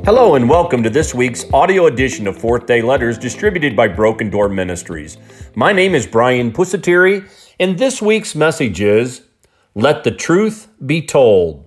Hello and welcome to this week's audio edition of Fourth Day Letters distributed by Broken Door Ministries. My name is Brian Pusateri, and this week's message is, Let the Truth Be Told.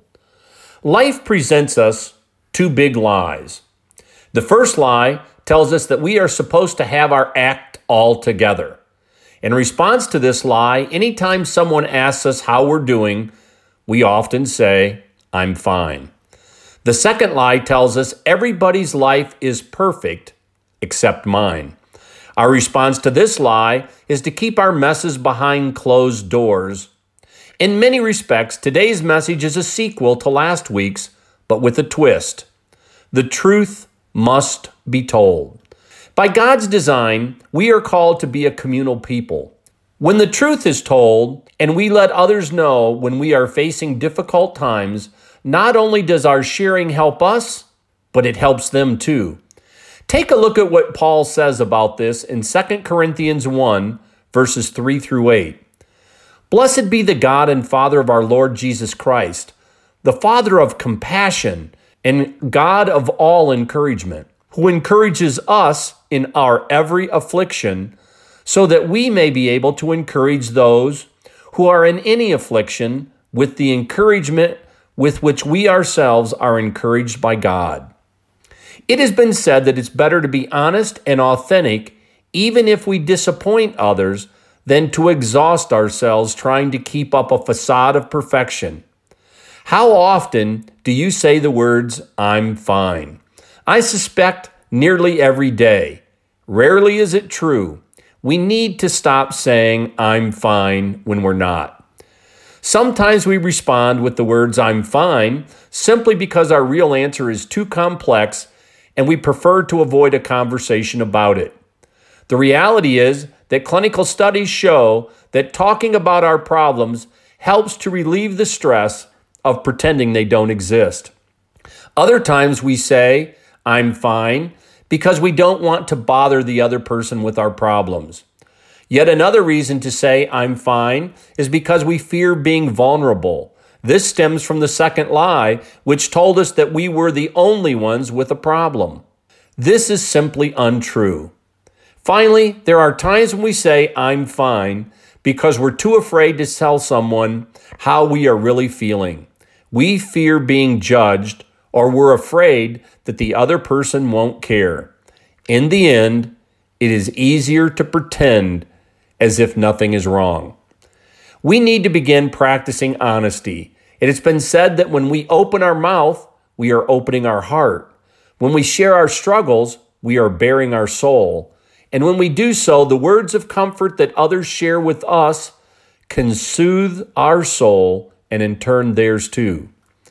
Life presents us two big lies. The first lie tells us that we are supposed to have our act all together. In response to this lie, anytime someone asks us how we're doing, we often say, I'm fine. The second lie tells us everybody's life is perfect except mine. Our response to this lie is to keep our messes behind closed doors. In many respects, today's message is a sequel to last week's, but with a twist. The truth must be told. By God's design, we are called to be a communal people. When the truth is told and we let others know when we are facing difficult times, not only does our sharing help us, but it helps them too. Take a look at what Paul says about this in 2 Corinthians 1, verses 3 through 8. Blessed be the God and Father of our Lord Jesus Christ, the Father of compassion and God of all encouragement, who encourages us in our every affliction, so that we may be able to encourage those who are in any affliction with the encouragement with which we ourselves are encouraged by God. It has been said that it's better to be honest and authentic, even if we disappoint others, than to exhaust ourselves trying to keep up a facade of perfection. How often do you say the words, I'm fine? I suspect nearly every day. Rarely is it true. We need to stop saying, I'm fine, when we're not. Sometimes we respond with the words, I'm fine, simply because our real answer is too complex and we prefer to avoid a conversation about it. The reality is that clinical studies show that talking about our problems helps to relieve the stress of pretending they don't exist. Other times we say, I'm fine, because we don't want to bother the other person with our problems. Yet another reason to say I'm fine is because we fear being vulnerable. This stems from the second lie, which told us that we were the only ones with a problem. This is simply untrue. Finally, there are times when we say I'm fine because we're too afraid to tell someone how we are really feeling. We fear being judged, or we're afraid that the other person won't care. In the end, it is easier to pretend as if nothing is wrong. We need to begin practicing honesty. It has been said that when we open our mouth, we are opening our heart. When we share our struggles, we are bearing our soul. And when we do so, the words of comfort that others share with us can soothe our soul and in turn theirs too.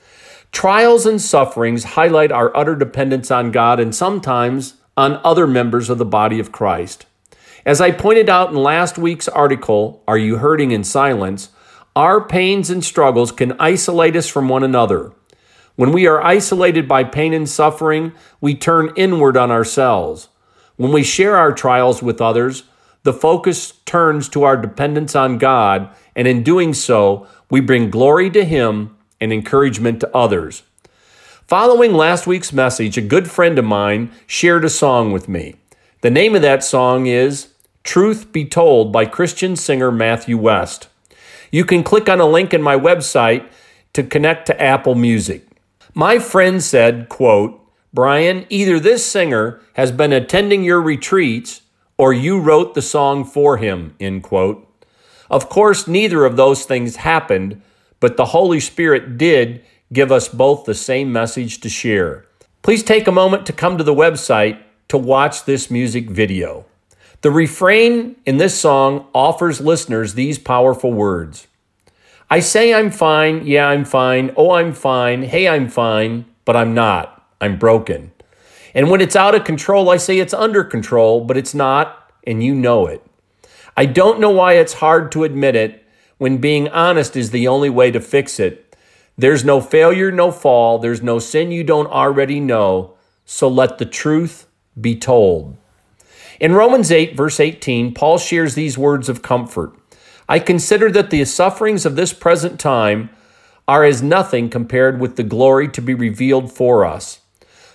Trials and sufferings highlight our utter dependence on God and sometimes on other members of the body of Christ. As I pointed out in last week's article, Are You Hurting in Silence? Our pains and struggles can isolate us from one another. When we are isolated by pain and suffering, we turn inward on ourselves. When we share our trials with others, the focus turns to our dependence on God, and in doing so, we bring glory to Him and encouragement to others. Following last week's message, a good friend of mine shared a song with me. The name of that song is Truth Be Told by Christian singer Matthew West. You can click on a link in my website to connect to Apple Music. My friend said, quote, Brian, either this singer has been attending your retreats or you wrote the song for him, end quote. Of course, neither of those things happened, but the Holy Spirit did give us both the same message to share. Please take a moment to come to the website to watch this music video. The refrain in this song offers listeners these powerful words. I say I'm fine, yeah, I'm fine, oh, I'm fine, hey, I'm fine, but I'm not, I'm broken. And when it's out of control, I say it's under control, but it's not, and you know it. I don't know why it's hard to admit it when being honest is the only way to fix it. There's no failure, no fall, there's no sin you don't already know, so let the truth be told. In Romans 8, verse 18, Paul shares these words of comfort. I consider that the sufferings of this present time are as nothing compared with the glory to be revealed for us.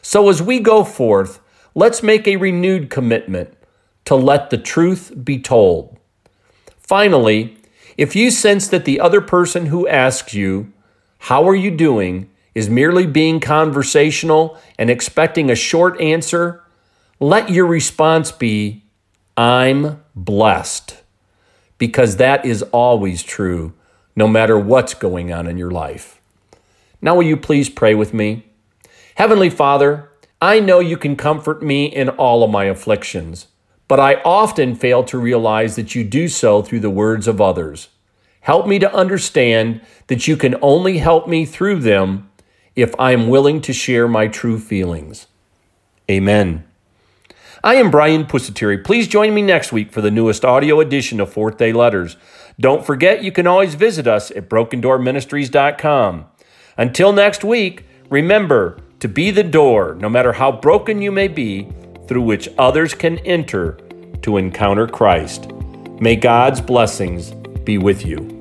So as we go forth, let's make a renewed commitment to let the truth be told. Finally, if you sense that the other person who asks you, "How are you doing?" is merely being conversational and expecting a short answer, let your response be, "I'm blessed," because that is always true, no matter what's going on in your life. Now, will you please pray with me? Heavenly Father, I know you can comfort me in all of my afflictions, but I often fail to realize that you do so through the words of others. Help me to understand that you can only help me through them if I am willing to share my true feelings. Amen. I am Brian Pusateri. Please join me next week for the newest audio edition of Fourth Day Letters. Don't forget, you can always visit us at brokendoorministries.com. Until next week, remember to be the door, no matter how broken you may be, through which others can enter to encounter Christ. May God's blessings be with you.